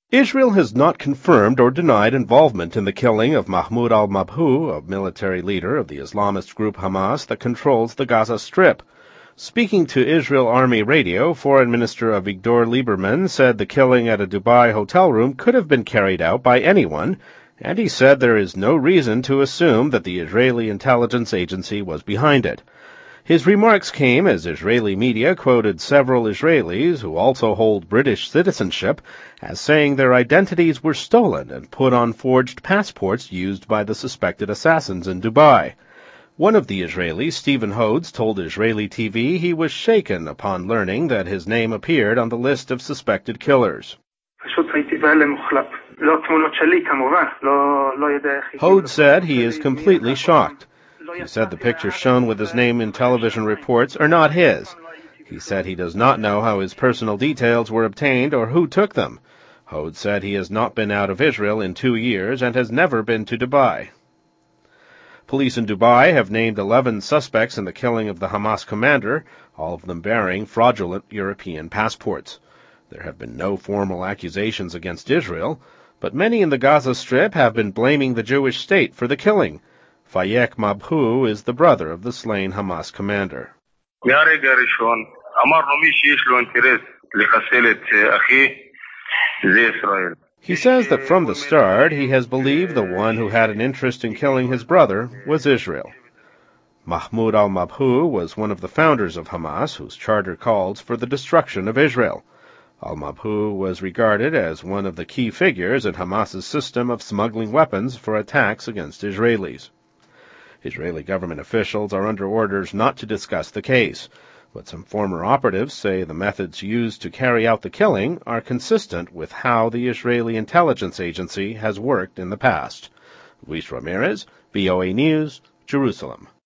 Israel has not confirmed or denied involvement in the killing of Mahmoud al-Mabhouh, a military leader of the Islamist group Hamas that controls the Gaza Strip. Speaking to Israel Army Radio, Foreign Minister Avigdor Lieberman said the killing at a Dubai hotel room could have been carried out by anyone, and he said there is no reason to assume that the Israeli intelligence agency was behind it. His remarks came as Israeli media quoted several Israelis who also hold British citizenship as saying their identities were stolen and put on forged passports used by the suspected assassins in Dubai. One of the Israelis, Stephen Hodes, told Israeli TV he was shaken upon learning that his name appeared on the list of suspected killers. Hodes said he is completely shocked. He said the pictures shown with his name in television reports are not his. He said he does not know how his personal details were obtained or who took them. Hodes said he has not been out of Israel in 2 years and has never been to Dubai. Police in Dubai have named 11 suspects in the killing of the Hamas commander, all of them bearing fraudulent European passports. There have been no formal accusations against Israel, but many in the Gaza Strip have been blaming the Jewish state for the killing. Fayek Mabhouh is the brother of the slain Hamas commander. He says that from the start he has believed the one who had an interest in killing his brother was Israel. Mahmoud al-Mabhouh was one of the founders of Hamas, whose charter calls for the destruction of Israel. Al-Mabhouh was regarded as one of the key figures in Hamas's system of smuggling weapons for attacks against Israelis. Israeli government officials are under orders not to discuss the case, but some former operatives say the methods used to carry out the killing are consistent with how the Israeli intelligence agency has worked in the past. Luis Ramirez, VOA News, Jerusalem.